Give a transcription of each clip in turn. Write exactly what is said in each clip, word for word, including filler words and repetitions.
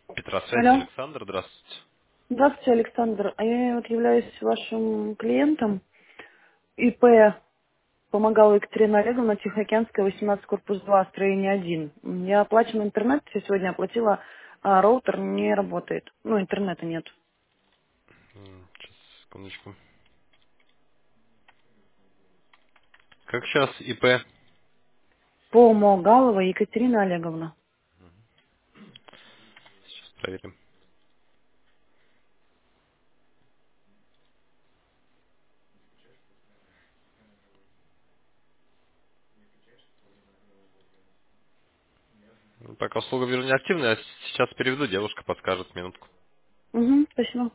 Петросвязь, Алло. Александр, здравствуйте. Здравствуйте, Александр. А я вот являюсь вашим клиентом. ИП помогала Екатерина Олеговна, Тихоокеанская, восемнадцать, корпус два, строение один. Я оплачиваю интернет, все сегодня оплатила, а роутер не работает. Ну, интернета нет. М, Сейчас, секундочку. Как сейчас ИП? Помогалова Екатерина Олеговна. Сейчас проверим. Ну, пока услуга вижу неактивная, а сейчас переведу, девушка подскажет минутку. Угу, спасибо.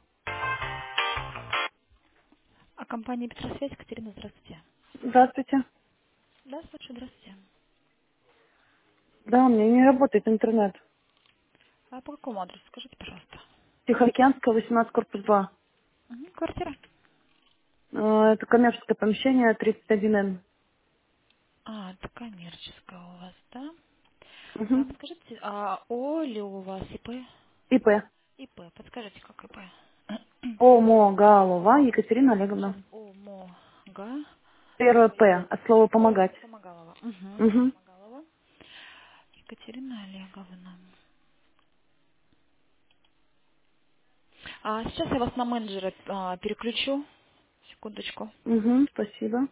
А компания Петросвязь, Екатерина, здравствуйте. Здравствуйте. Да, слушаю, здравствуйте. Да, у меня не работает интернет. А по какому адресу, скажите, пожалуйста? Тихоокеанская, восемнадцать, корпус два. Мгм, квартира. Э, Это коммерческое помещение тридцать один эн. А, это коммерческая у вас, да? А Угу. подскажите, а О ли у вас ИП? ИП. ИП, подскажите, как ИП? Помогалова Екатерина Сейчас, Олеговна. Омога, Первое П, от слова П, помогать. Помогалова. Угу, Угу. Помогалова. Екатерина Олеговна. А сейчас я вас на менеджера а, переключу. Секундочку. Угу, спасибо.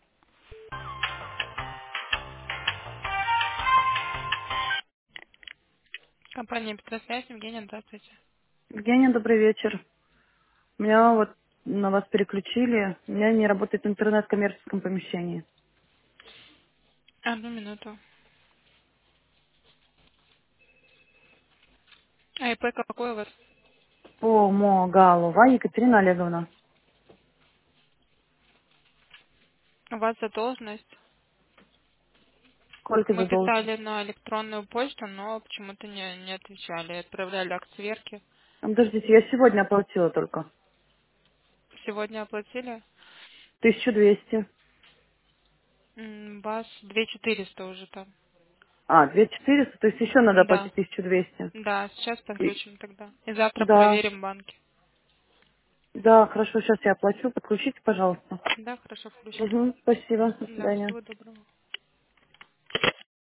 Компания Петросвязь, Евгения, здравствуйте. Евгения, добрый вечер. Меня вот на вас переключили. У меня не работает интернет в коммерческом помещении. Одну минуту. А ИП какой у вас? Помогалова Екатерина Олеговна. У вас задолженность. Сколько Мы задолжен? писали на электронную почту, но почему-то не, не отвечали. Отправляли акт сверки. А, Подождите, я сегодня оплатила только. Сегодня оплатили. Тысячу двести. М, Вас две четыреста уже там. А, две четыреста, то есть еще надо Да. оплатить тысячу двести. Да, сейчас И- подключим тогда. И завтра Да, проверим банки. да, хорошо, сейчас я оплачу. Подключите, пожалуйста. Да, хорошо, включим. Угу, спасибо, до Да, свидания. всего доброго.